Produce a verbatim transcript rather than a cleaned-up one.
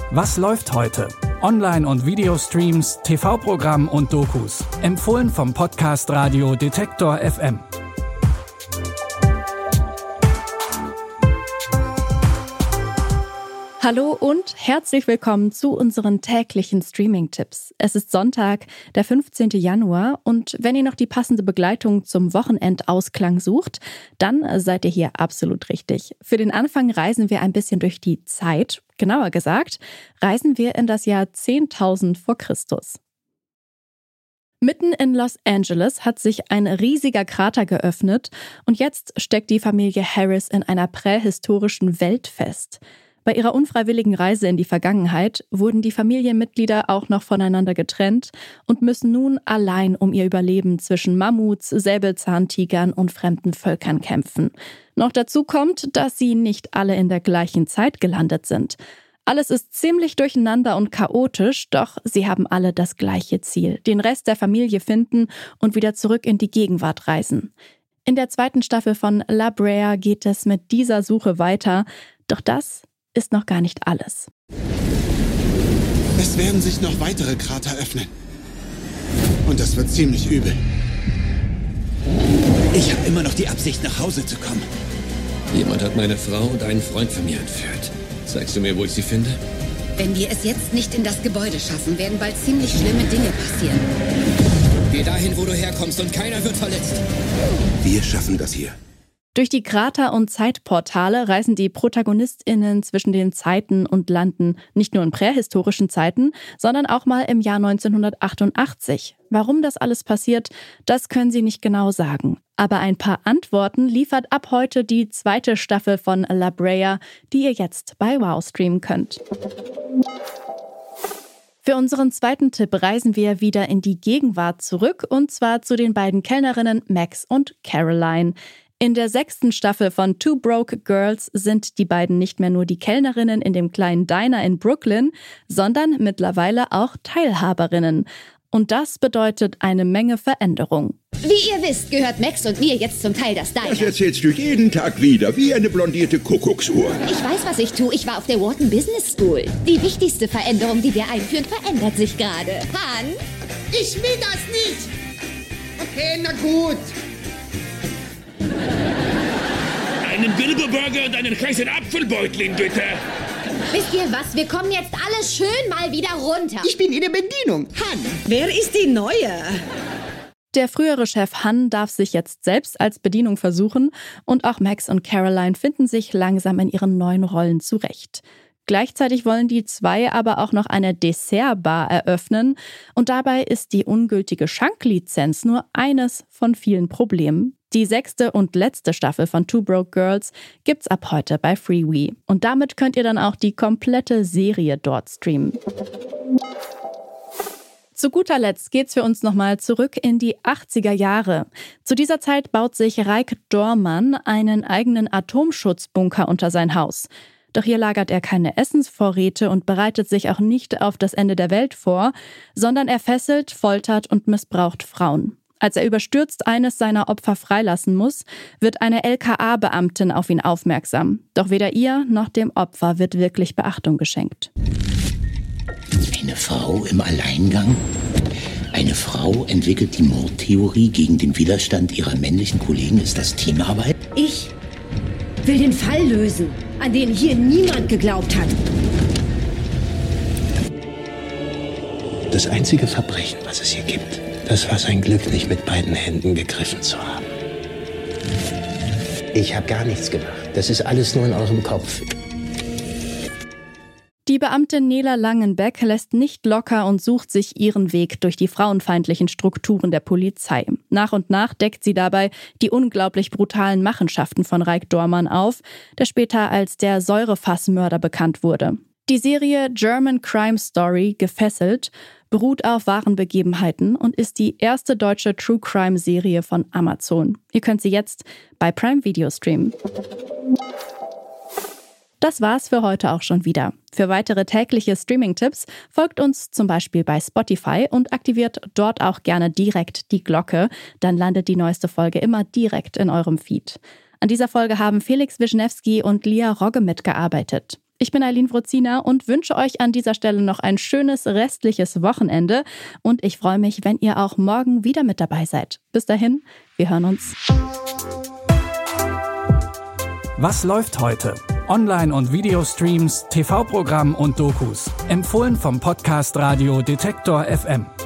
Was läuft heute? Online- und Videostreams, T V-Programm und Dokus. Empfohlen vom Podcast Radio Detektor F M. Hallo und herzlich willkommen zu unseren täglichen Streaming-Tipps. Es ist Sonntag, der fünfzehnten Januar, und wenn ihr noch die passende Begleitung zum Wochenendausklang sucht, dann seid ihr hier absolut richtig. Für den Anfang reisen wir ein bisschen durch die Zeit. Genauer gesagt, reisen wir in das Jahr zehntausend vor Christus. Mitten in Los Angeles hat sich ein riesiger Krater geöffnet und jetzt steckt die Familie Harris in einer prähistorischen Welt fest. Bei ihrer unfreiwilligen Reise in die Vergangenheit wurden die Familienmitglieder auch noch voneinander getrennt und müssen nun allein um ihr Überleben zwischen Mammuts, Säbelzahntigern und fremden Völkern kämpfen. Noch dazu kommt, dass sie nicht alle in der gleichen Zeit gelandet sind. Alles ist ziemlich durcheinander und chaotisch, doch sie haben alle das gleiche Ziel: den Rest der Familie finden und wieder zurück in die Gegenwart reisen. In der zweiten Staffel von La Brea geht es mit dieser Suche weiter, doch das ist noch gar nicht alles. Es werden sich noch weitere Krater öffnen. Und das wird ziemlich übel. Ich habe immer noch die Absicht, nach Hause zu kommen. Jemand hat meine Frau und einen Freund von mir entführt. Zeigst du mir, wo ich sie finde? Wenn wir es jetzt nicht in das Gebäude schaffen, werden bald ziemlich schlimme Dinge passieren. Geh dahin, wo du herkommst, und keiner wird verletzt. Wir schaffen das hier. Durch die Krater- und Zeitportale reisen die ProtagonistInnen zwischen den Zeiten und landen nicht nur in prähistorischen Zeiten, sondern auch mal im Jahr neunzehnhundertachtundachtzig. Warum das alles passiert, das können sie nicht genau sagen. Aber ein paar Antworten liefert ab heute die zweite Staffel von La Brea, die ihr jetzt bei Wow streamen könnt. Für unseren zweiten Tipp reisen wir wieder in die Gegenwart zurück, und zwar zu den beiden Kellnerinnen Max und Caroline. In der sechsten Staffel von Two Broke Girls sind die beiden nicht mehr nur die Kellnerinnen in dem kleinen Diner in Brooklyn, sondern mittlerweile auch Teilhaberinnen. Und das bedeutet eine Menge Veränderung. Wie ihr wisst, gehört Max und mir jetzt zum Teil das Diner. Das erzählst du jeden Tag wieder, wie eine blondierte Kuckucksuhr. Ich weiß, was ich tue. Ich war auf der Wharton Business School. Die wichtigste Veränderung, die wir einführen, verändert sich gerade. Han? Ich will das nicht! Okay, na gut. Einen Bilbo-Burger und einen heißen Apfelbeutling, bitte. Wisst ihr was? Wir kommen jetzt alle schön mal wieder runter. Ich bin in der Bedienung. Han. Wer ist die Neue? Der frühere Chef Han darf sich jetzt selbst als Bedienung versuchen, und auch Max und Caroline finden sich langsam in ihren neuen Rollen zurecht. Gleichzeitig wollen die zwei aber auch noch eine Dessertbar eröffnen, und dabei ist die ungültige Schanklizenz nur eines von vielen Problemen. Die sechste und letzte Staffel von Two Broke Girls gibt's ab heute bei Freevee. Und damit könnt ihr dann auch die komplette Serie dort streamen. Zu guter Letzt geht's für uns nochmal zurück in die achtziger Jahre. Zu dieser Zeit baut sich Reik Dormann einen eigenen Atomschutzbunker unter sein Haus. Doch hier lagert er keine Essensvorräte und bereitet sich auch nicht auf das Ende der Welt vor, sondern er fesselt, foltert und missbraucht Frauen. Als er überstürzt eines seiner Opfer freilassen muss, wird eine L K A-Beamtin auf ihn aufmerksam. Doch weder ihr noch dem Opfer wird wirklich Beachtung geschenkt. Eine Frau im Alleingang? Eine Frau entwickelt die Mordtheorie gegen den Widerstand ihrer männlichen Kollegen. Ist das Teamarbeit? Ich will den Fall lösen, an den hier niemand geglaubt hat. Das einzige Verbrechen, was es hier gibt, das war sein Glück, nicht mit beiden Händen gegriffen zu haben. Ich habe gar nichts gemacht. Das ist alles nur in eurem Kopf. Die Beamtin Nela Langenbeck lässt nicht locker und sucht sich ihren Weg durch die frauenfeindlichen Strukturen der Polizei. Nach und nach deckt sie dabei die unglaublich brutalen Machenschaften von Reik Dormann auf, der später als der Säurefassmörder bekannt wurde. Die Serie German Crime Story Gefesselt beruht auf wahren Begebenheiten und ist die erste deutsche True-Crime-Serie von Amazon. Ihr könnt sie jetzt bei Prime Video streamen. Das war's für heute auch schon wieder. Für weitere tägliche Streaming-Tipps folgt uns zum Beispiel bei Spotify und aktiviert dort auch gerne direkt die Glocke. Dann landet die neueste Folge immer direkt in eurem Feed. An dieser Folge haben Felix Wischnewski und Lia Rogge mitgearbeitet. Ich bin Eileen Wrozina und wünsche euch an dieser Stelle noch ein schönes restliches Wochenende. Und ich freue mich, wenn ihr auch morgen wieder mit dabei seid. Bis dahin, wir hören uns. Was läuft heute? Online- und Videostreams, T V-Programm und Dokus. Empfohlen vom Podcast Radio Detektor F M.